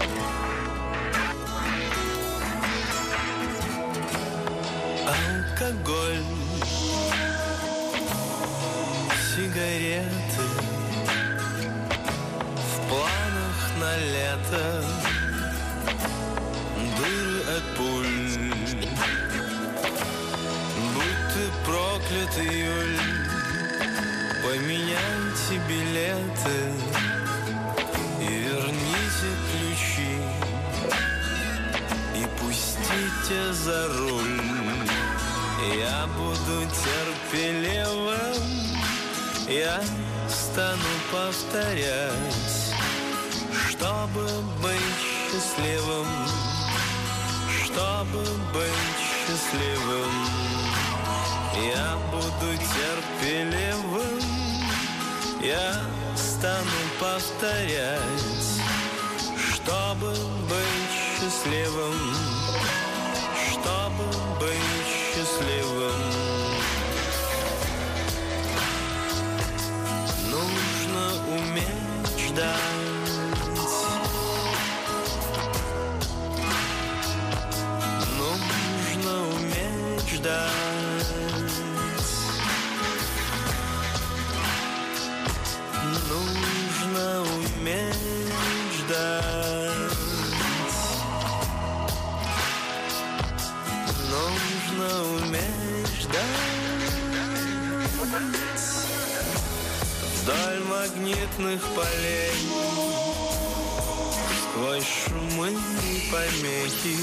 Алкоголь, сигареты в планах на лето, дыры от пуль. Будь ты проклят, июль, поменяйте билеты и верните ключи, и пустите за руль. Я буду терпеливым, я стану повторять, чтобы быть счастливым, чтобы быть счастливым. Я буду терпеливым, я стану повторять, чтобы быть счастливым, чтобы быть счастливым. Нужно уметь ждать, нужно уметь ждать, нужно уметь ждать, нужно уметь ждать. Вдоль магнитных полей, сквозь шумы и помехи,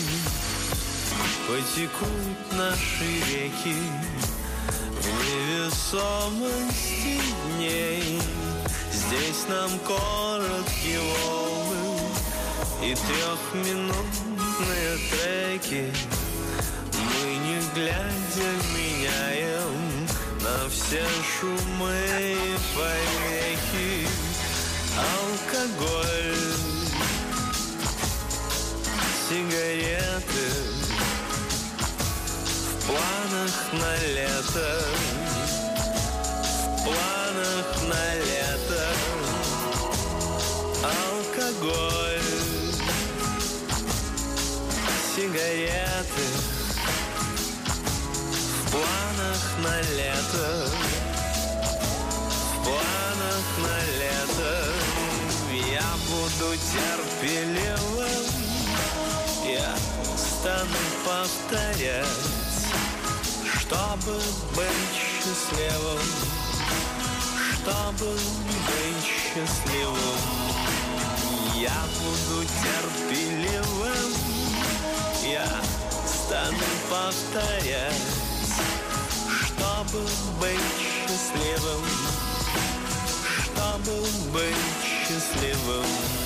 потекут наши реки в невесомости дней. Здесь нам короткие волны и трехминутные треки. Мы, не глядя, меняем на все шумы и помехи. Алкоголь, сигареты в планах на лето, в планах на лето. Алкоголь, сигареты в планах на лето, в планах на лето. Я буду терпеливым, я стану повторять, чтобы быть счастливым, чтобы быть счастливым. Я буду терпеливым, я стану повторять, чтобы быть счастливым, чтобы быть счастливым.